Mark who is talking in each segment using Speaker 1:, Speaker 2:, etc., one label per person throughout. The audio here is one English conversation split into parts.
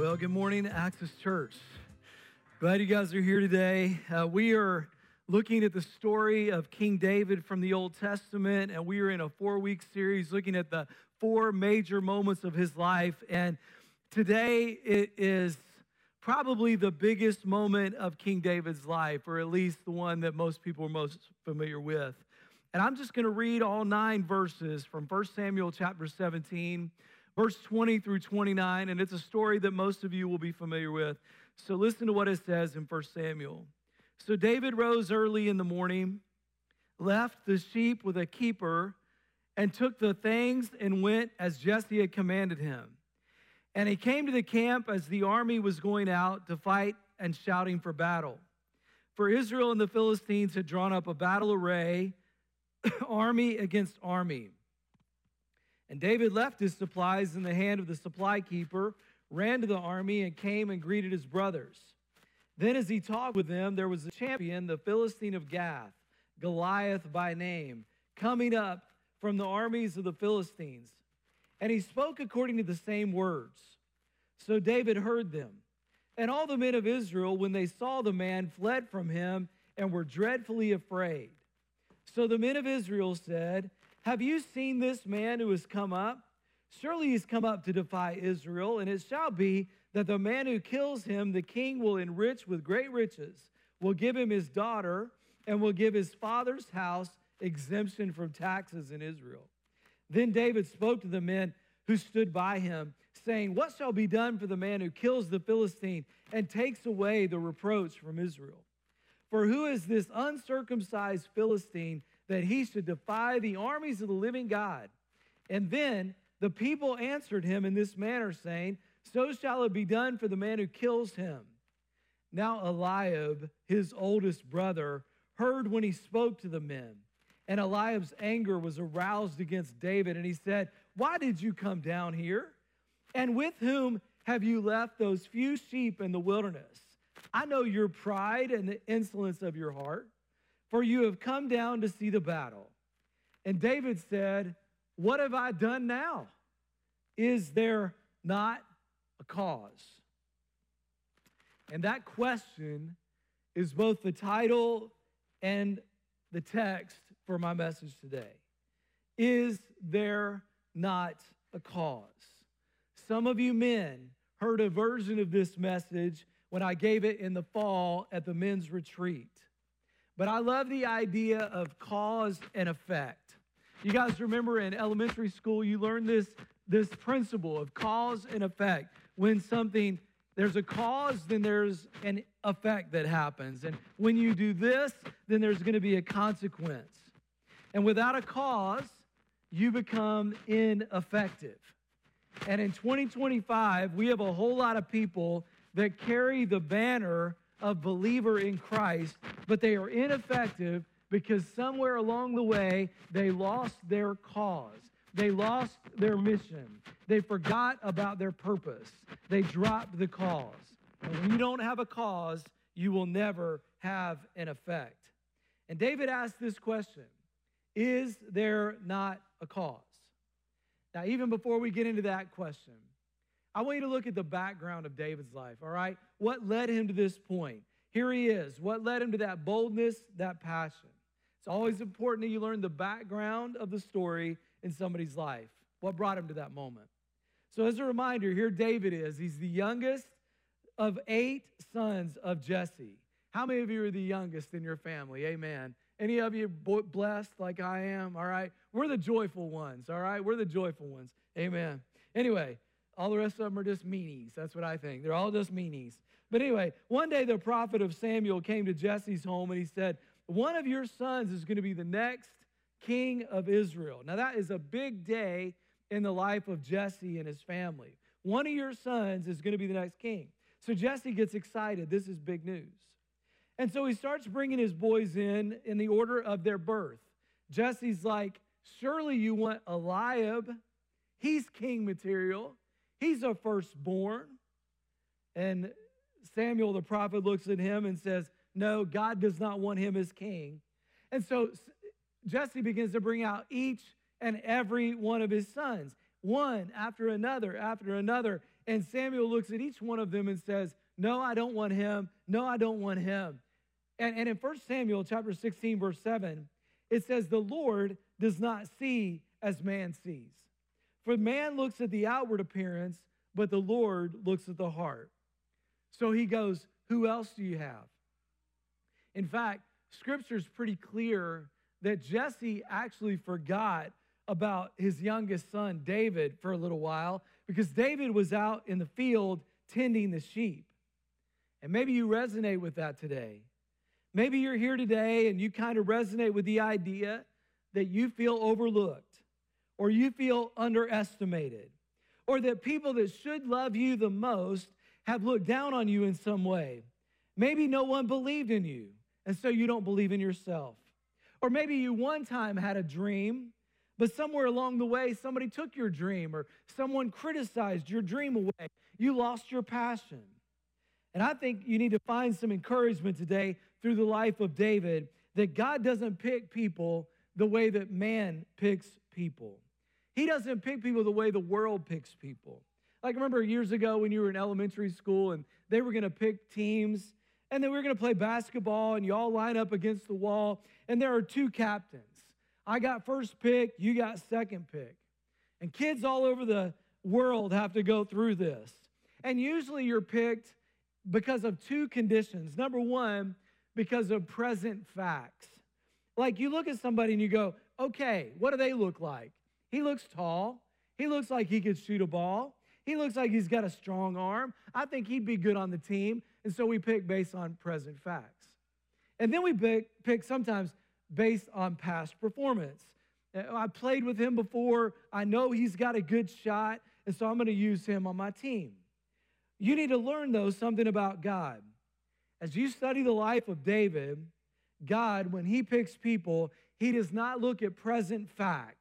Speaker 1: Well, good morning, Access Church. Glad you guys are here today. We are looking at the story of King David from the Old Testament, and we are in a 4-week series looking at the 4 major moments of his life. And today it is probably the biggest moment of King David's life, or at least the one that most people are most familiar with. And I'm just going to read all 9 verses from 1 Samuel chapter 17, verse 20 through 29, and it's a story that most of you will be familiar with. So listen to what it says in 1 Samuel. So David rose early in the morning, left the sheep with a keeper, and took the things and went as Jesse had commanded him. And he came to the camp as the army was going out to fight and shouting for battle. For Israel and the Philistines had drawn up a battle array, army against army. And David left his supplies in the hand of the supply keeper, ran to the army, and came and greeted his brothers. Then as he talked with them, there was a champion, the Philistine of Gath, Goliath by name, coming up from the armies of the Philistines. And he spoke according to the same words. So David heard them. And all the men of Israel, when they saw the man, fled from him and were dreadfully afraid. So the men of Israel said, "Have you seen this man who has come up? Surely he's come up to defy Israel, and it shall be that the man who kills him, the king will enrich with great riches, will give him his daughter, and will give his father's house exemption from taxes in Israel." Then David spoke to the men who stood by him, saying, "What shall be done for the man who kills the Philistine and takes away the reproach from Israel? For who is this uncircumcised Philistine that he should defy the armies of the living God?" And then the people answered him in this manner, saying, "So shall it be done for the man who kills him." Now Eliab, his oldest brother, heard when he spoke to the men. And Eliab's anger was aroused against David, and he said, "Why did you come down here? And with whom have you left those few sheep in the wilderness? I know your pride and the insolence of your heart, for you have come down to see the battle." And David said, "What have I done now? Is there not a cause?" And that question is both the title and the text for my message today. Is there not a cause? Some of you men heard a version of this message when I gave it in the fall at the men's retreat. But I love the idea of cause and effect. You guys remember in elementary school, you learned this principle of cause and effect. When there's a cause, then there's an effect that happens. And when you do this, then there's going to be a consequence. And without a cause, you become ineffective. And in 2025, we have a whole lot of people that carry the banner of believer in Christ, but they are ineffective because somewhere along the way, they lost their cause. They lost their mission. They forgot about their purpose. They dropped the cause. And when you don't have a cause, you will never have an effect. And David asked this question: is there not a cause? Now, even before we get into that question, I want you to look at the background of David's life, all right? What led him to this point? Here he is. What led him to that boldness, that passion? It's always important that you learn the background of the story in somebody's life. What brought him to that moment? So as a reminder, here David is. He's the youngest of 8 sons of Jesse. How many of you are the youngest in your family? Amen. Any of you blessed like I am? All right. We're the joyful ones. All right. We're the joyful ones. Amen. Anyway, all the rest of them are just meanies. That's what I think. They're all just meanies. But anyway, one day the prophet of Samuel came to Jesse's home and he said, "One of your sons is going to be the next king of Israel." Now that is a big day in the life of Jesse and his family. One of your sons is going to be the next king. So Jesse gets excited. This is big news. And so he starts bringing his boys in the order of their birth. Jesse's like, "Surely you want Eliab. He's king material. He's a firstborn." And Samuel the prophet looks at him and says, "No, God does not want him as king." And so Jesse begins to bring out each and every one of his sons, one after another, And Samuel looks at each one of them and says, no, I don't want him. No, I don't want him. And in 1 Samuel chapter 16, verse 7, it says, the Lord does not see as man sees. For man looks at the outward appearance, but the Lord looks at the heart. So he goes, who else do you have? In fact, Scripture is pretty clear that Jesse actually forgot about his youngest son, David, for a little while, because David was out in the field tending the sheep. And maybe you resonate with that today. Maybe you're here today and you kind of resonate with the idea that you feel overlooked, or you feel underestimated, or that people that should love you the most have looked down on you in some way. Maybe no one believed in you, and so you don't believe in yourself. Or maybe you one time had a dream, but somewhere along the way, somebody took your dream, or someone criticized your dream away. You lost your passion. And I think you need to find some encouragement today through the life of David that God doesn't pick people the way that man picks people. He doesn't pick people the way the world picks people. Like, remember years ago when you were in elementary school and they were going to pick teams, and then we were going to play basketball, and you all line up against the wall, and there are two captains. I got first pick, you got second pick. And kids all over the world have to go through this. And usually you're picked because of two conditions. Number one, because of present facts. Like, you look at somebody and you go, okay, what do they look like? He looks tall. He looks like he could shoot a ball. He looks like he's got a strong arm. I think he'd be good on the team. And so we pick based on present facts. And then we pick sometimes based on past performance. I played with him before. I know he's got a good shot, and so I'm going to use him on my team. You need to learn, though, something about God. As you study the life of David, God, when he picks people, he does not look at present facts.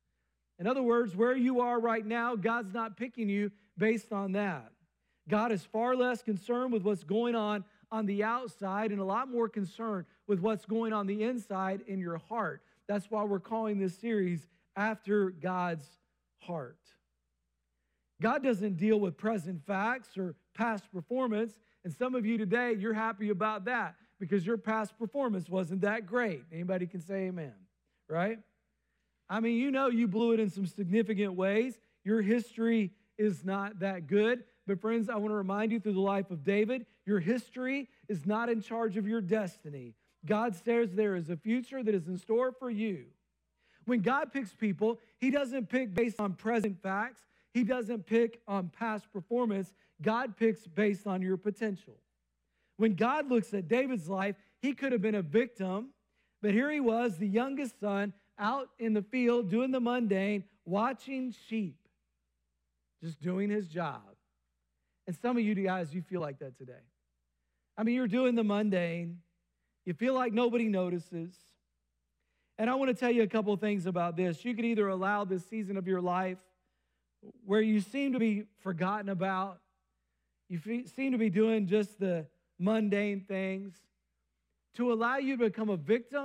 Speaker 1: In other words, where you are right now, God's not picking you based on that. God is far less concerned with what's going on the outside and a lot more concerned with what's going on the inside in your heart. That's why we're calling this series After God's Heart. God doesn't deal with present facts or past performance, and some of you today, you're happy about that because your past performance wasn't that great. Anybody can say amen, right? I mean, you know you blew it in some significant ways. Your history is not that good. But friends, I want to remind you through the life of David, your history is not in charge of your destiny. God says there is a future that is in store for you. When God picks people, he doesn't pick based on present facts. He doesn't pick on past performance. God picks based on your potential. When God looks at David's life, he could have been a victim, but here he was, the youngest son, out in the field doing the mundane, watching sheep, just doing his job. And some of you guys, you feel like that today. I mean, you're doing the mundane. You feel like nobody notices. And I want to tell you a couple of things about this. You could either allow this season of your life where you seem to be forgotten about, you seem to be doing just the mundane things, to allow you to become a victim,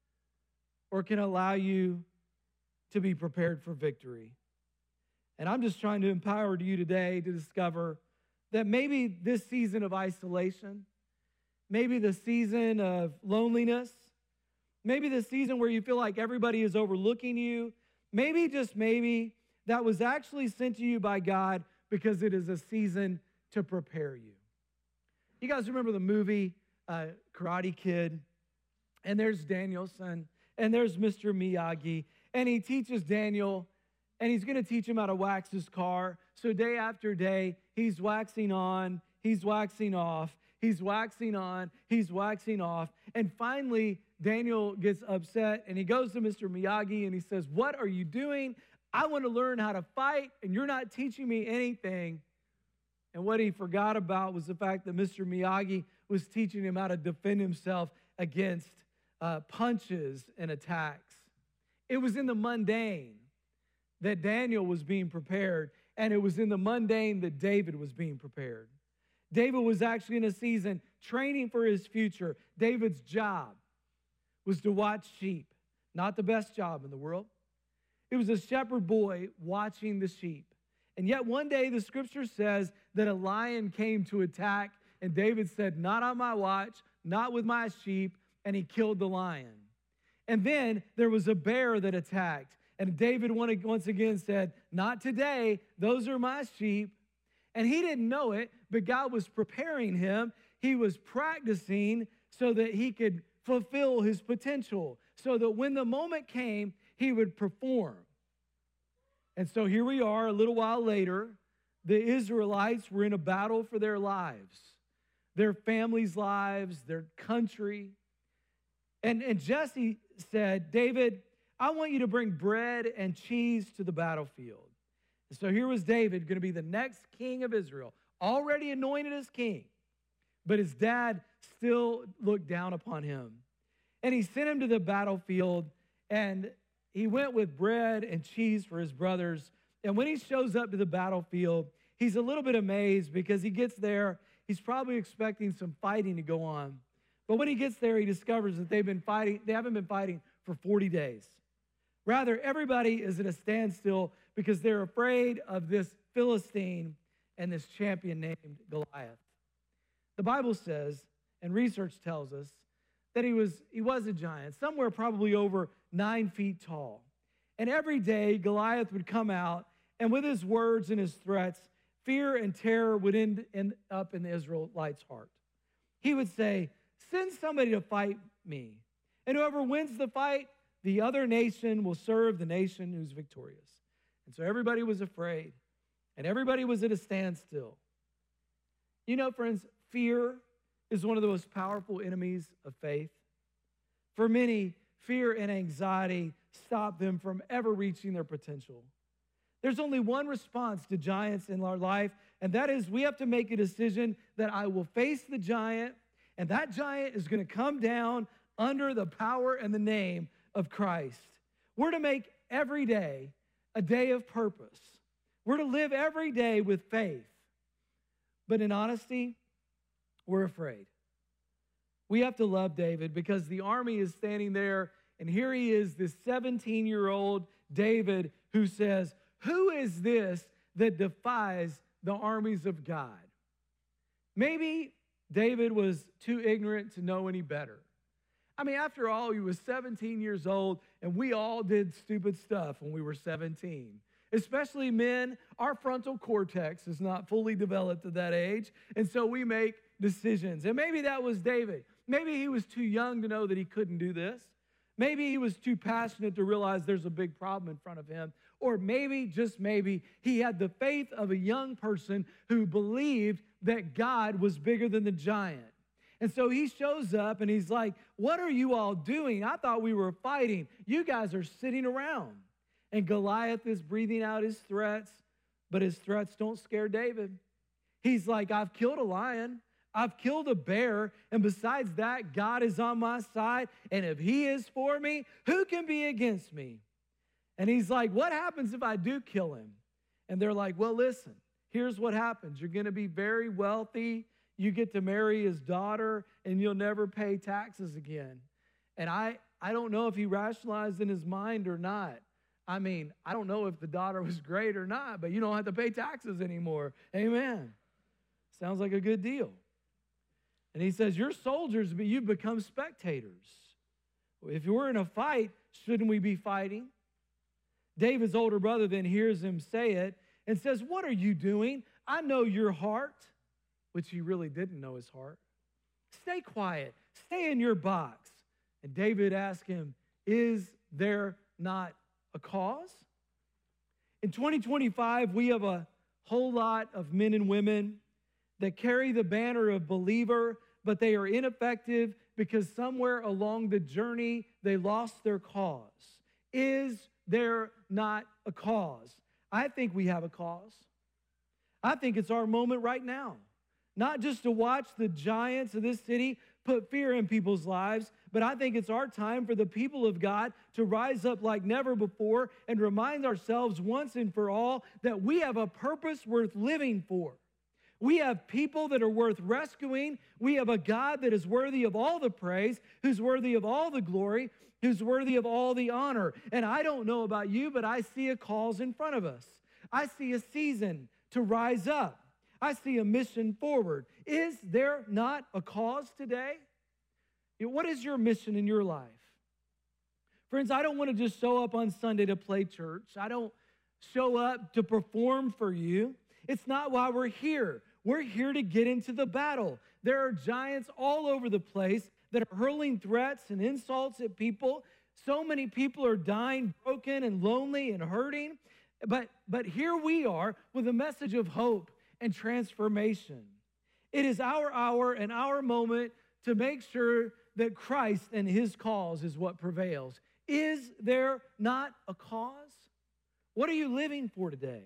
Speaker 1: or can allow you to be prepared for victory. And I'm just trying to empower you today to discover that maybe this season of isolation, maybe the season of loneliness, maybe the season where you feel like everybody is overlooking you, maybe, just maybe, that was actually sent to you by God because it is a season to prepare you. You guys remember the movie Karate Kid? And there's Daniel-san, and there's Mr. Miyagi, and he teaches Daniel, and he's going to teach him how to wax his car. So day after day, he's waxing on, he's waxing off, he's waxing on, he's waxing off. And finally, Daniel gets upset, and he goes to Mr. Miyagi, and he says, "What are you doing? I want to learn how to fight, and you're not teaching me anything." And what he forgot about was the fact that Mr. Miyagi was teaching him how to defend himself against punches and attacks. It was in the mundane that Daniel was being prepared, and it was in the mundane that David was being prepared. David was actually in a season training for his future. David's job was to watch sheep, not the best job in the world. It was a shepherd boy watching the sheep. And yet one day the scripture says that a lion came to attack, and David said, not on my watch, not with my sheep, and he killed the lion. And then there was a bear that attacked, and David once again said, not today, those are my sheep. And he didn't know it, but God was preparing him. He was practicing so that he could fulfill his potential, so that when the moment came, he would perform. And so here we are, a little while later. The Israelites were in a battle for their lives, their families' lives, their country. And Jesse said, David, I want you to bring bread and cheese to the battlefield. And so here was David, going to be the next king of Israel, already anointed as king. But his dad still looked down upon him. And he sent him to the battlefield, and he went with bread and cheese for his brothers. And when he shows up to the battlefield, he's a little bit amazed because he gets there. He's probably expecting some fighting to go on. But when he gets there, he discovers that they haven't been fighting for 40 days. Rather, everybody is at a standstill because they're afraid of this Philistine and this champion named Goliath. The Bible says, and research tells us, that he was a giant, somewhere probably over 9 feet tall. And every day, Goliath would come out, and with his words and his threats, fear and terror would end up in the Israelites' heart. He would say, send somebody to fight me, and whoever wins the fight, the other nation will serve the nation who's victorious. And so everybody was afraid, and everybody was at a standstill. You know, friends, fear is one of the most powerful enemies of faith. For many, fear and anxiety stop them from ever reaching their potential. There's only one response to giants in our life, and that is we have to make a decision that I will face the giant, and that giant is going to come down under the power and the name of Christ. We're to make every day a day of purpose. We're to live every day with faith. But in honesty, we're afraid. We have to love David because the army is standing there, and here he is, this 17-year-old David who says, who is this that defies the armies of God? Maybe David was too ignorant to know any better. I mean, after all, he was 17 years old, and we all did stupid stuff when we were 17. Especially men, our frontal cortex is not fully developed at that age, and so we make decisions. And maybe that was David. Maybe he was too young to know that he couldn't do this. Maybe he was too passionate to realize there's a big problem in front of him. Or maybe, just maybe, he had the faith of a young person who believed that God was bigger than the giant. And so he shows up and he's like, what are you all doing? I thought we were fighting. You guys are sitting around. And Goliath is breathing out his threats, but his threats don't scare David. He's like, I've killed a lion. I've killed a bear, and besides that, God is on my side, and if he is for me, who can be against me? And he's like, what happens if I do kill him? And they're like, well, listen, here's what happens. You're going to be very wealthy. You get to marry his daughter, and you'll never pay taxes again. And I don't know if he rationalized in his mind or not. I mean, I don't know if the daughter was great or not, but you don't have to pay taxes anymore. Amen. Sounds like a good deal. And he says, you're soldiers, but you've become spectators. If we're in a fight, shouldn't we be fighting? David's older brother then hears him say it and says, what are you doing? I know your heart, which he really didn't know his heart. Stay quiet. Stay in your box. And David asked him, is there not a cause? In 2025, we have a whole lot of men and women that carry the banner of believer, but they are ineffective because somewhere along the journey, they lost their cause. Is there not a cause? I think we have a cause. I think it's our moment right now. Not just to watch the giants of this city put fear in people's lives, but I think it's our time for the people of God to rise up like never before and remind ourselves once and for all that we have a purpose worth living for. We have people that are worth rescuing. We have a God that is worthy of all the praise, who's worthy of all the glory, who's worthy of all the honor. And I don't know about you, but I see a cause in front of us. I see a season to rise up. I see a mission forward. Is there not a cause today? What is your mission in your life? Friends, I don't want to just show up on Sunday to play church. I don't show up to perform for you. It's not why we're here. We're here to get into the battle. There are giants all over the place that are hurling threats and insults at people. So many people are dying, broken and lonely and hurting. But here we are with a message of hope and transformation. It is our hour and our moment to make sure that Christ and his cause is what prevails. Is there not a cause? What are you living for today?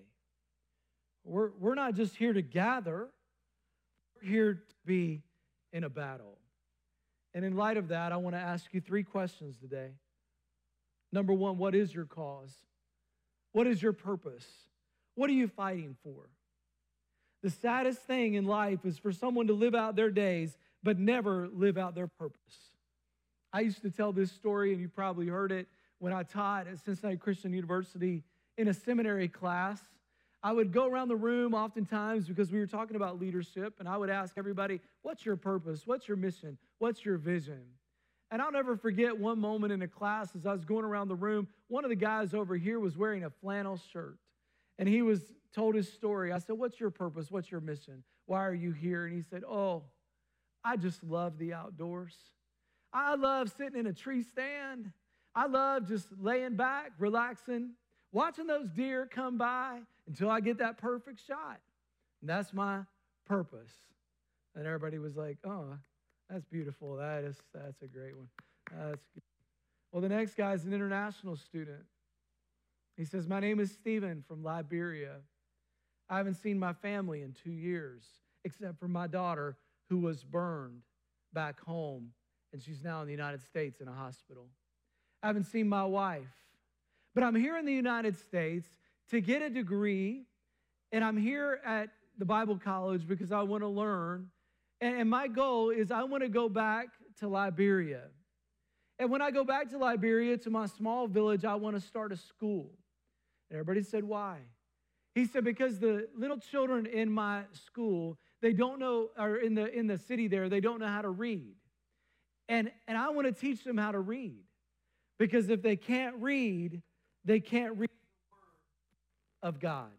Speaker 1: We're not just here to gather. We're here to be in a battle. And in light of that, I want to ask you 3 questions today. Number 1, what is your cause? What is your purpose? What are you fighting for? The saddest thing in life is for someone to live out their days but never live out their purpose. I used to tell this story, and you probably heard it, when I taught at Cincinnati Christian University in a seminary class. I would go around the room oftentimes because we were talking about leadership, and I would ask everybody, what's your purpose? What's your mission? What's your vision? And I'll never forget one moment in a class as I was going around the room, one of the guys over here was wearing a flannel shirt, and he was told his story. I said, what's your purpose? What's your mission? Why are you here? And he said, oh, I just love the outdoors. I love sitting in a tree stand. I love just laying back, relaxing, watching those deer come by until I get that perfect shot. And that's my purpose. And everybody was like, oh, that's beautiful. That's a great one. That's good. Well, the next guy's an international student. He says, my name is Stephen from Liberia. I haven't seen my family in 2 years, except for my daughter who was burned back home, and she's now in the United States in a hospital. I haven't seen my wife. But I'm here in the United States to get a degree, and I'm here at the Bible college because I want to learn. And my goal is I want to go back to Liberia. And when I go back to Liberia, to my small village, I want to start a school. And everybody said, why? He said, because the little children in my school, they don't know, or in the city there, they don't know how to read. And I want to teach them how to read. Because if they can't read, they can't read the Word of God.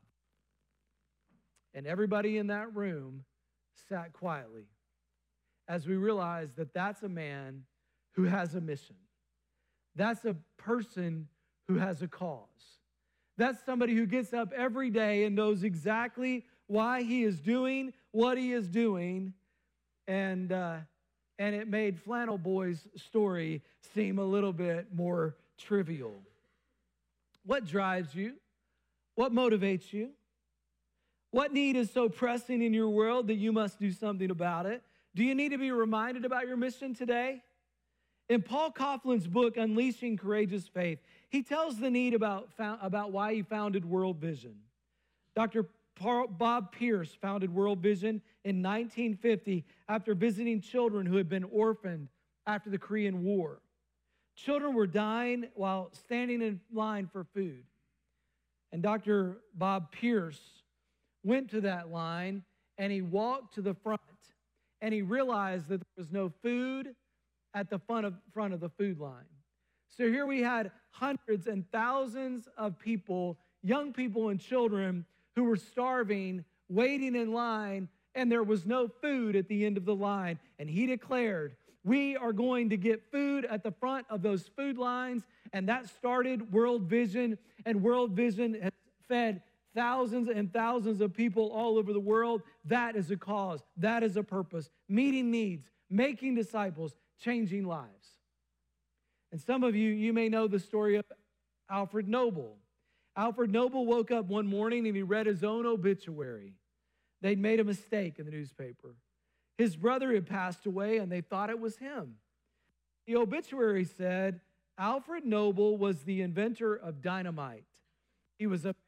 Speaker 1: And everybody in that room sat quietly as we realized that that's a man who has a mission. That's a person who has a cause. That's somebody who gets up every day and knows exactly why he is doing what he is doing. And it made Flannel Boy's story seem a little bit more trivial. What drives you? What motivates you? What need is so pressing in your world that you must do something about it? Do you need to be reminded about your mission today? In Paul Coughlin's book, Unleashing Courageous Faith, he tells the need about why he founded World Vision. Dr. Bob Pierce founded World Vision in 1950 after visiting children who had been orphaned after the Korean War. Children were dying while standing in line for food. And Dr. Bob Pierce went to that line, and he walked to the front, and he realized that there was no food at the front of the food line. So here we had hundreds and thousands of people, young people and children, who were starving, waiting in line, and there was no food at the end of the line. And he declared, we are going to get food at the front of those food lines. And that started World Vision. And World Vision has fed thousands and thousands of people all over the world. That is a cause. That is a purpose. Meeting needs, making disciples, changing lives. And some of you may know the story of Alfred Noble. Alfred Noble woke up one morning and he read his own obituary. They'd made a mistake in the newspaper. His brother had passed away and they thought it was him. The obituary said, Alfred Noble was the inventor of dynamite. He was a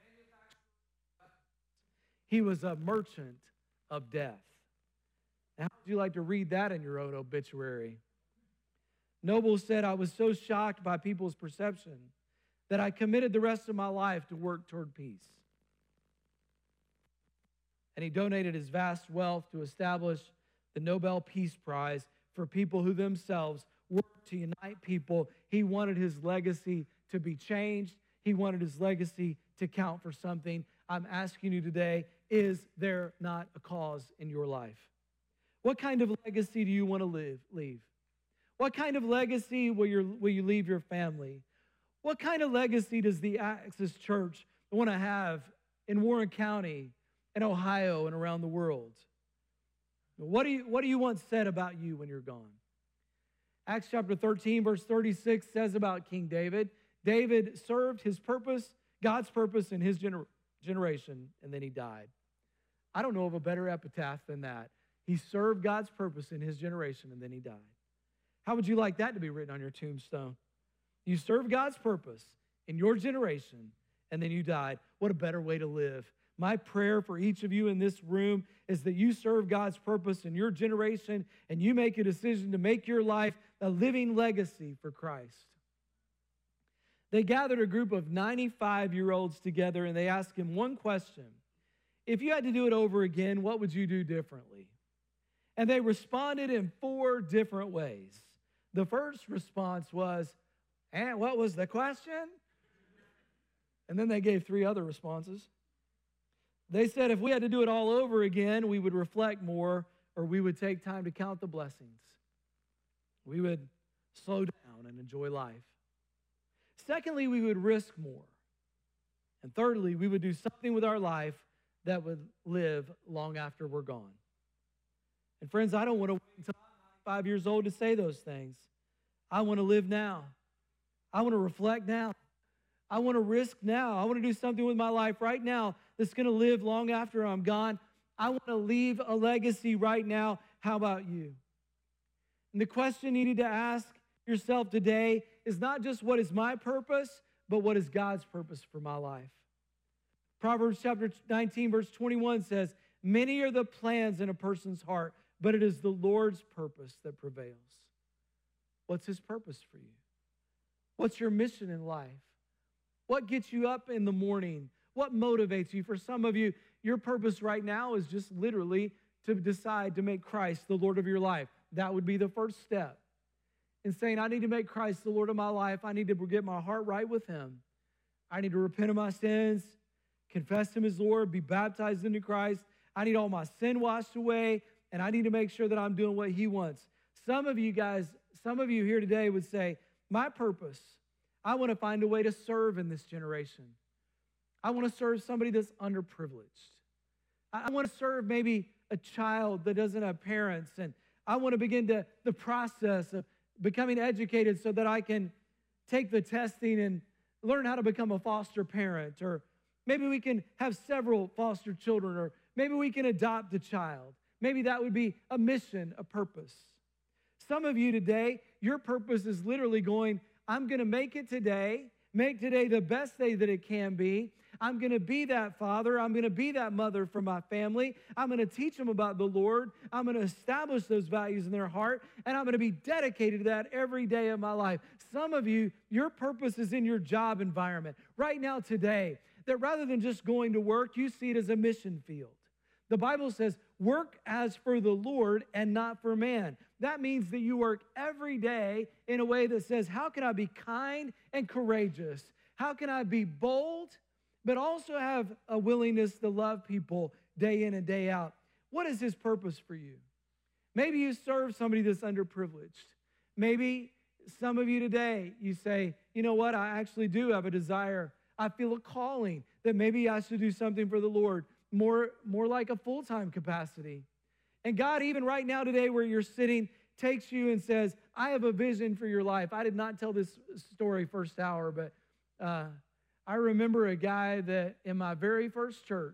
Speaker 1: merchant of death. How would you like to read that in your own obituary? Noble said, I was so shocked by people's perception that I committed the rest of my life to work toward peace. and he donated his vast wealth to establish the Nobel Peace Prize for people who themselves work to unite people. He wanted his legacy to be changed. He wanted his legacy to count for something. I'm asking you today, is there not a cause in your life? What kind of legacy do you want to leave? What kind of legacy will you leave your family? What kind of legacy does the Access Church want to have in Warren County, in Ohio, and around the world? What do you want said about you when you're gone? Acts chapter 13, verse 36 says about King David, David served his purpose, God's purpose in his generation, and then he died. I don't know of a better epitaph than that. He served God's purpose in his generation, and then he died. How would you like that to be written on your tombstone? You served God's purpose in your generation, and then you died. What a better way to live. My prayer for each of you in this room is that you serve God's purpose in your generation, and you make a decision to make your life a living legacy for Christ. They gathered a group of 95-year-olds together, and they asked him one question. If you had to do it over again, what would you do differently? And they responded in 4 different ways. The first response was, and what was the question? And then they gave 3 other responses. They said if we had to do it all over again, we would reflect more, or we would take time to count the blessings. We would slow down and enjoy life. Secondly, we would risk more. And thirdly, we would do something with our life that would live long after we're gone. And friends, I don't want to wait until I'm 5 years old to say those things. I want to live now. I want to reflect now. I want to risk now. I want to do something with my life right now that's going to live long after I'm gone. I want to leave a legacy right now. How about you? And the question you need to ask yourself today is not just what is my purpose, but what is God's purpose for my life. Proverbs chapter 19, verse 21 says, many are the plans in a person's heart, but it is the Lord's purpose that prevails. What's his purpose for you? What's your mission in life? What gets you up in the morning? What motivates you? For some of you, your purpose right now is just literally to decide to make Christ the Lord of your life. That would be the first step in saying, I need to make Christ the Lord of my life. I need to get my heart right with him. I need to repent of my sins, confess him as Lord, be baptized into Christ. I need all my sin washed away, and I need to make sure that I'm doing what he wants. Some of you here today would say, my purpose, I want to find a way to serve in this generation. I want to serve somebody that's underprivileged. I want to serve maybe a child that doesn't have parents, and I want to begin the process of becoming educated so that I can take the testing and learn how to become a foster parent, or maybe we can have several foster children, or maybe we can adopt a child. Maybe that would be a mission, a purpose. Some of you today, your purpose is literally going, I'm going to make it today, make today the best day that it can be. I'm going to be that father. I'm going to be that mother for my family. I'm going to teach them about the Lord. I'm going to establish those values in their heart, and I'm going to be dedicated to that every day of my life. Some of you, your purpose is in your job environment. Right now, today, that rather than just going to work, you see it as a mission field. The Bible says, work as for the Lord and not for man. That means that you work every day in a way that says, how can I be kind and courageous? How can I be bold, but also have a willingness to love people day in and day out? What is his purpose for you? Maybe you serve somebody that's underprivileged. Maybe some of you today, you say, you know what, I actually do have a desire. I feel a calling that maybe I should do something for the Lord, more like a full-time capacity. And God, even right now today where you're sitting, takes you and says, I have a vision for your life. I did not tell this story first hour, but I remember a guy that in my very first church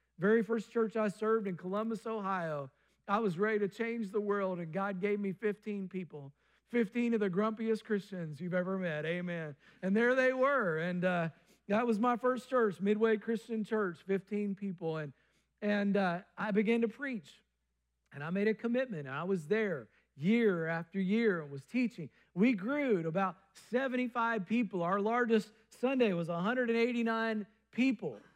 Speaker 1: I served in Columbus, Ohio, I was ready to change the world, and God gave me 15 people, 15 of the grumpiest Christians you've ever met, amen. And there they were, and that was my first church, Midway Christian Church, 15 people, and I began to preach, and I made a commitment, and I was there year after year and was teaching. We grew to about 75 people. Our largest Sunday was 189 people.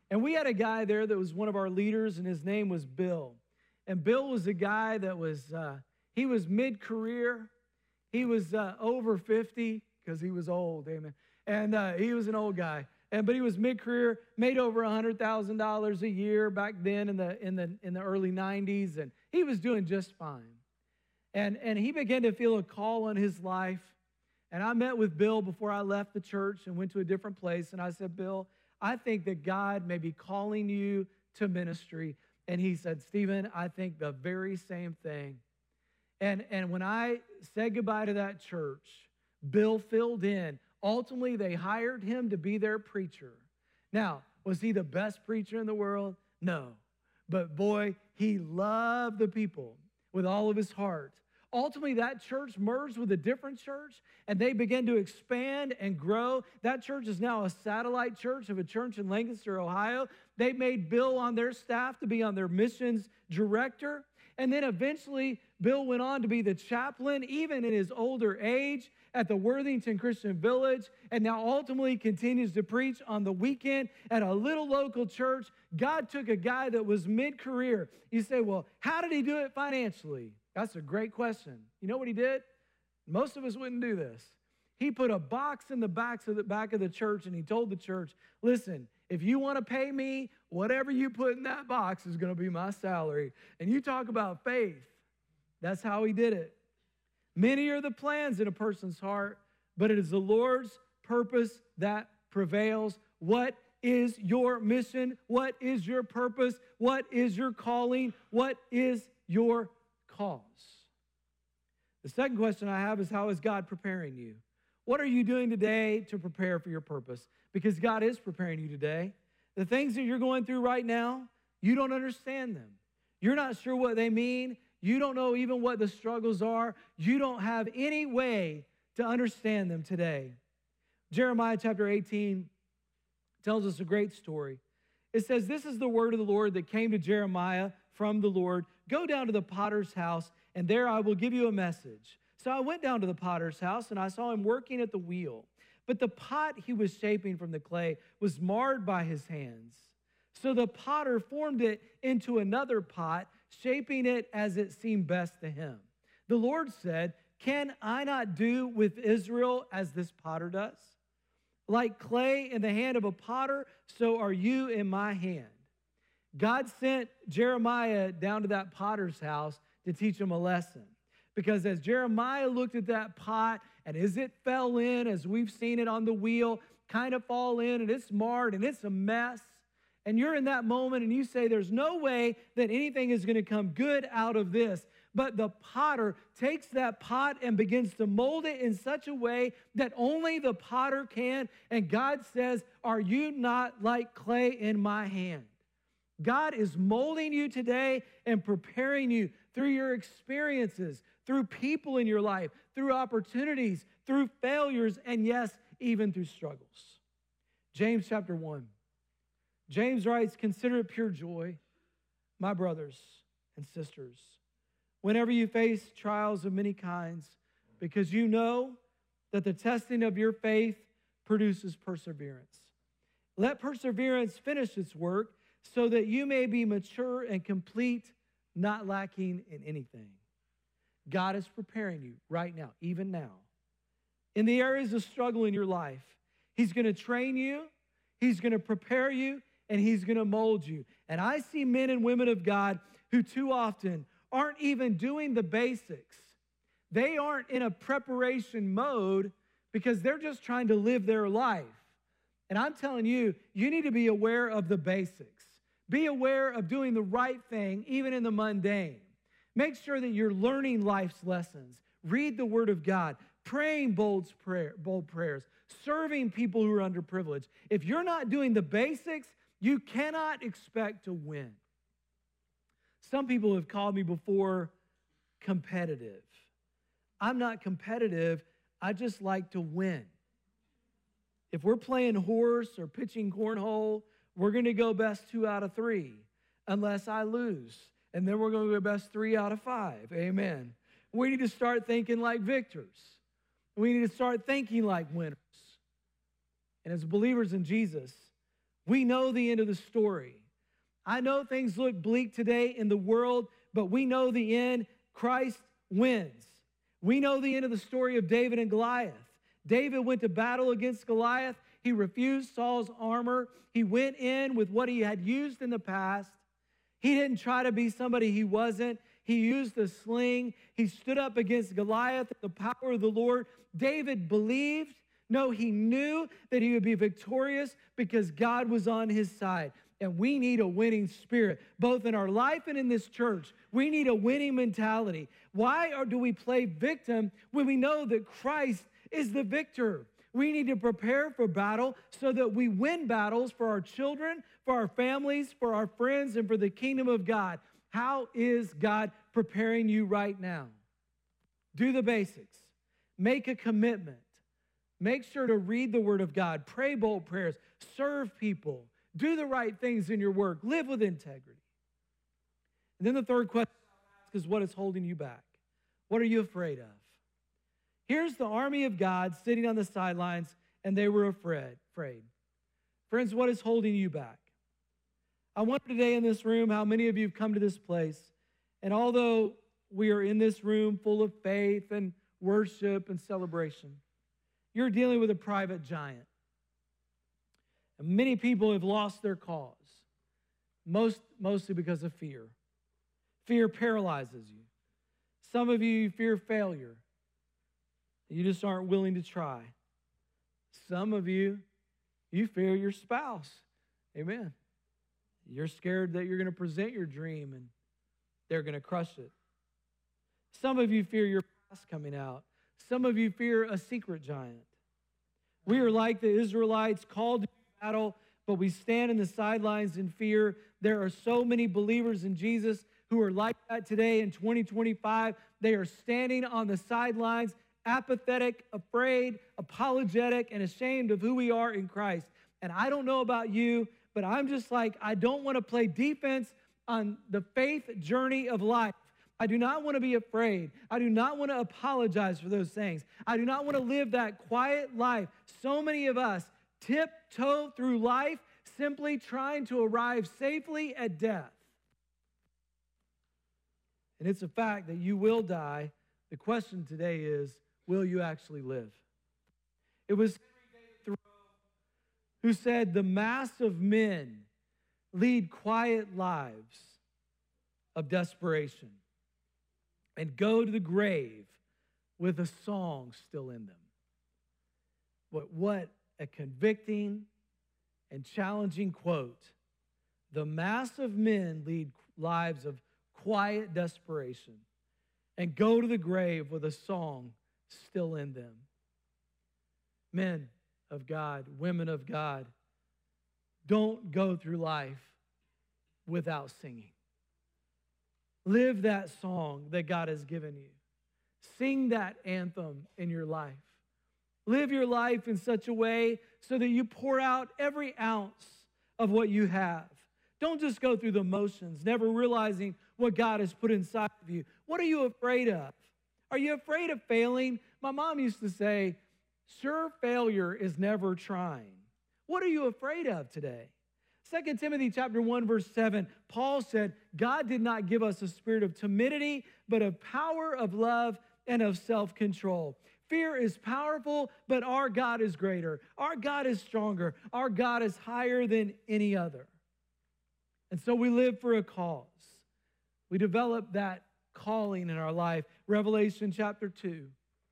Speaker 1: And we had a guy there that was one of our leaders, and his name was Bill. And Bill was a guy that was, he was mid-career. He was over 50 because he was old, amen. And he was an old guy. But he was mid-career, made over $100,000 a year back then in the early 90s, and he was doing just fine. And he began to feel a call on his life. And I met with Bill before I left the church and went to a different place. And I said, Bill, I think that God may be calling you to ministry. And he said, Stephen, I think the very same thing. And when I said goodbye to that church, Bill filled in. Ultimately, they hired him to be their preacher. Now, was he the best preacher in the world? No. But boy, he loved the people with all of his heart. Ultimately, that church merged with a different church, and they began to expand and grow. That church is now a satellite church of a church in Lancaster, Ohio. They made Bill on their staff to be on their missions director. And then eventually, Bill went on to be the chaplain, even in his older age, at the Worthington Christian Village, and now ultimately continues to preach on the weekend at a little local church. God took a guy that was mid-career. You say, well, how did he do it financially? That's a great question. You know what he did? Most of us wouldn't do this. He put a box in the back of the church, and he told the church, listen, if you want to pay me, whatever you put in that box is going to be my salary. And you talk about faith. That's how he did it. Many are the plans in a person's heart, but it is the Lord's purpose that prevails. What is your mission? What is your purpose? What is your calling? What is your cause? The second question I have is, how is God preparing you? What are you doing today to prepare for your purpose? Because God is preparing you today. The things that you're going through right now, you don't understand them. You're not sure what they mean. You don't know even what the struggles are. You don't have any way to understand them today. Jeremiah chapter 18 tells us a great story. It says, this is the word of the Lord that came to Jeremiah from the Lord. Go down to the potter's house, and there I will give you a message. So I went down to the potter's house, and I saw him working at the wheel. But the pot he was shaping from the clay was marred by his hands. So the potter formed it into another pot, shaping it as it seemed best to him. The Lord said, can I not do with Israel as this potter does? Like clay in the hand of a potter, so are you in my hand. God sent Jeremiah down to that potter's house to teach him a lesson. Because as Jeremiah looked at that pot, and as it fell in, as we've seen it on the wheel, kind of fall in, and it's marred, and it's a mess, and you're in that moment, and you say, there's no way that anything is going to come good out of this. But the potter takes that pot and begins to mold it in such a way that only the potter can. And God says, are you not like clay in my hand? God is molding you today and preparing you through your experiences, through people in your life, through opportunities, through failures, and yes, even through struggles. James chapter 1. James writes, consider it pure joy, my brothers and sisters, whenever you face trials of many kinds, because you know that the testing of your faith produces perseverance. Let perseverance finish its work so that you may be mature and complete, not lacking in anything. God is preparing you right now, even now. In the areas of struggle in your life, He's going to train you, He's going to prepare you, and He's going to mold you. And I see men and women of God who too often aren't even doing the basics. They aren't in a preparation mode because they're just trying to live their life. And I'm telling you, you need to be aware of the basics. Be aware of doing the right thing, even in the mundane. Make sure that you're learning life's lessons. Read the Word of God. Praying bold prayers. Serving people who are underprivileged. If you're not doing the basics, you cannot expect to win. Some people have called me before competitive. I'm not competitive. I just like to win. If we're playing horse or pitching cornhole, we're going to go best 2 out of 3 unless I lose. And then we're going to go best 3 out of 5. Amen. We need to start thinking like victors. We need to start thinking like winners. And as believers in Jesus, We know the end of the story. I know things look bleak today in the world, but we know the end. Christ wins. We know the end of the story of David and Goliath. David went to battle against Goliath. He refused Saul's armor. He went in with what he had used in the past. He didn't try to be somebody he wasn't. He used the sling. He stood up against Goliath, the power of the Lord. David believed. No, he knew that he would be victorious because God was on his side. And we need a winning spirit, both in our life and in this church. We need a winning mentality. Why do we play victim when we know that Christ is the victor? We need to prepare for battle so that we win battles for our children, for our families, for our friends, and for the kingdom of God. How is God preparing you right now? Do the basics. Make a commitment. Make sure to read the Word of God. Pray bold prayers. Serve people. Do the right things in your work. Live with integrity. And then the third question I ask is, what is holding you back? What are you afraid of? Here's the army of God sitting on the sidelines, and they were afraid. Friends, what is holding you back? I wonder today in this room how many of you have come to this place, and although we are in this room full of faith and worship and celebration, you're dealing with a private giant. And many people have lost their cause, mostly because of fear. Fear paralyzes you. Some of you fear failure. You just aren't willing to try. Some of you fear your spouse. Amen. You're scared that you're going to present your dream and they're going to crush it. Some of you fear your past coming out. Some of you fear a secret giant. We are like the Israelites, called to battle, but we stand in the sidelines in fear. There are so many believers in Jesus who are like that today in 2025. They are standing on the sidelines, apathetic, afraid, apologetic, and ashamed of who we are in Christ. And I don't know about you, but I'm just like, I don't want to play defense on the faith journey of life. I do not want to be afraid. I do not want to apologize for those things. I do not want to live that quiet life. So many of us tiptoe through life simply trying to arrive safely at death. And it's a fact that you will die. The question today is, will you actually live? It was Henry David Thoreau who said, the mass of men lead quiet lives of desperation and go to the grave with a song still in them. What a convicting and challenging quote. The mass of men lead lives of quiet desperation and go to the grave with a song still in them. Men of God, women of God, don't go through life without singing. Live that song that God has given you. Sing that anthem in your life. Live your life in such a way so that you pour out every ounce of what you have. Don't just go through the motions, never realizing what God has put inside of you. What are you afraid of? Are you afraid of failing? My mom used to say, sure, failure is never trying. What are you afraid of today? 2 Timothy chapter 1, verse 7, Paul said, God did not give us a spirit of timidity, but of power, of love, and of self-control. Fear is powerful, but our God is greater. Our God is stronger. Our God is higher than any other. And so we live for a cause. We develop that calling in our life. Revelation chapter 2.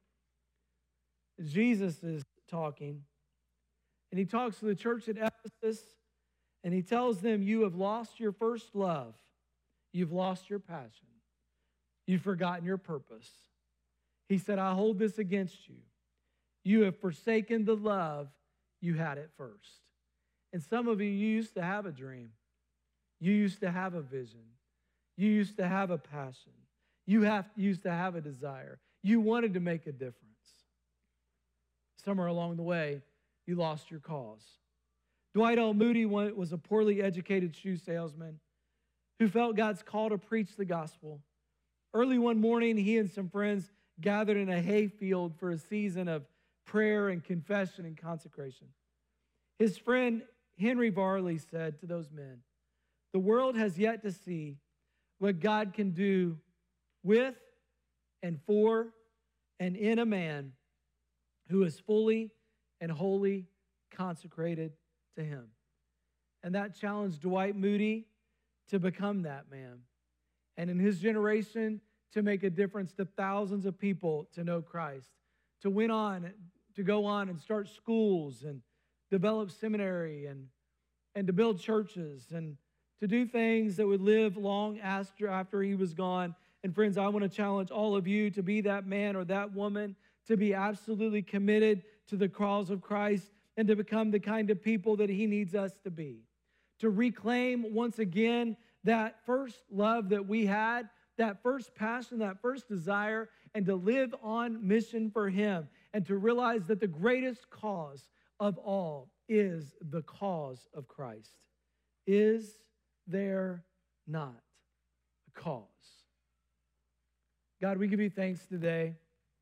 Speaker 1: Jesus is talking, and he talks to the church at Ephesus, and he tells them, you have lost your first love. You've lost your passion. You've forgotten your purpose. He said, I hold this against you. You have forsaken the love you had at first. And some of you used to have a dream. You used to have a vision. You used to have a passion. You used to have a desire. You wanted to make a difference. Somewhere along the way, you lost your cause. Dwight L. Moody was a poorly educated shoe salesman who felt God's call to preach the gospel. Early one morning, he and some friends gathered in a hayfield for a season of prayer and confession and consecration. His friend Henry Varley said to those men, "The world has yet to see what God can do with and for and in a man who is fully and wholly consecrated to him." And that challenged Dwight Moody to become that man. And in his generation, to make a difference to thousands of people to know Christ, to go on and start schools and develop seminary and to build churches and to do things that would live long after he was gone. And friends, I want to challenge all of you to be that man or that woman, to be absolutely committed to the cause of Christ and to become the kind of people that he needs us to be. To reclaim once again that first love that we had, that first passion, that first desire, and to live on mission for him, and to realize that the greatest cause of all is the cause of Christ. Is there not a cause? God, we give you thanks today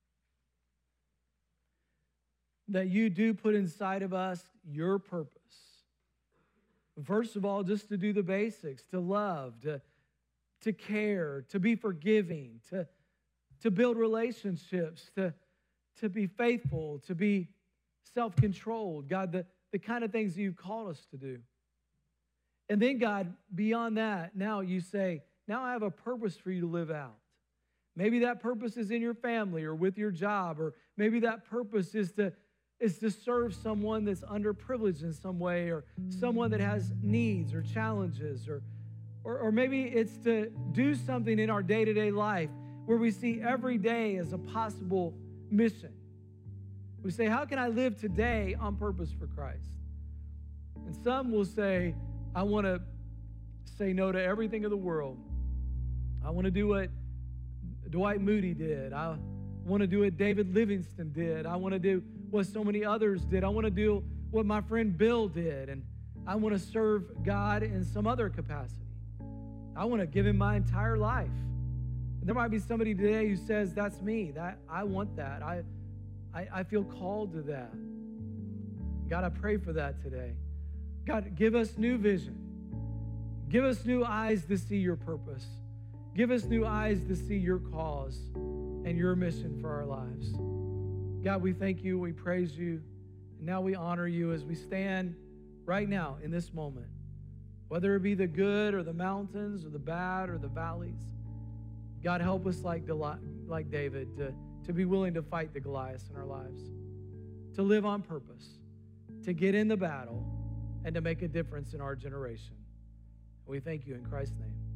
Speaker 1: that you do put inside of us your purpose. First of all, just to do the basics, to love, to care, to be forgiving, to build relationships, to be faithful, to be self-controlled. God, the kind of things that you've called us to do. And then, God, beyond that, now you say, now I have a purpose for you to live out. Maybe that purpose is in your family or with your job, or maybe that purpose is to serve someone that's underprivileged in some way, or someone that has needs or challenges, or maybe it's to do something in our day-to-day life where we see every day as a possible mission. We say, how can I live today on purpose for Christ? And some will say, I want to say no to everything of the world. I want to do what Dwight Moody did. I want to do what David Livingston did. I want to do what so many others did. I want to do what my friend Bill did. And I want to serve God in some other capacity. I want to give him my entire life. And there might be somebody today who says, that's me. That I want that. I feel called to that. God, I pray for that today. God, give us new vision. Give us new eyes to see your purpose. Give us new eyes to see your cause and your mission for our lives. God, we thank you, we praise you, and now we honor you as we stand right now in this moment, whether it be the good or the mountains or the bad or the valleys. God, help us like David to be willing to fight the Goliaths in our lives, to live on purpose, to get in the battle, and to make a difference in our generation. We thank you in Christ's name.